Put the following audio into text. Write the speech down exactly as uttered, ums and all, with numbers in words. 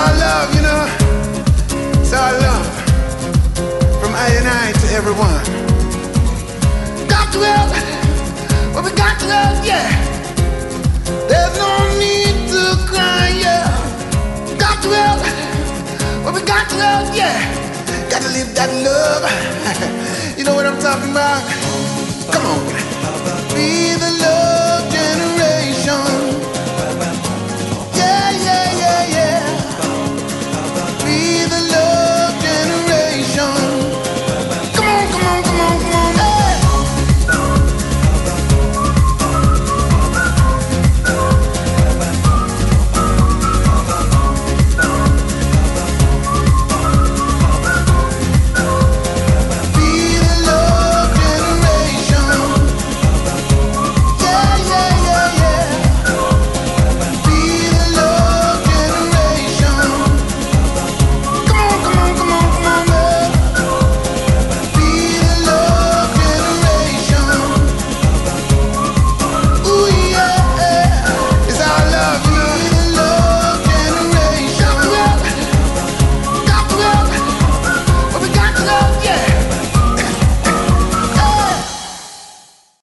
our love, you know. It's our love from I and I to everyone. Got to love what we got to love, yeah. There's no need to cry, yeah. Got to love what we got to love, yeah. Got to live that love. You know what I'm talking about?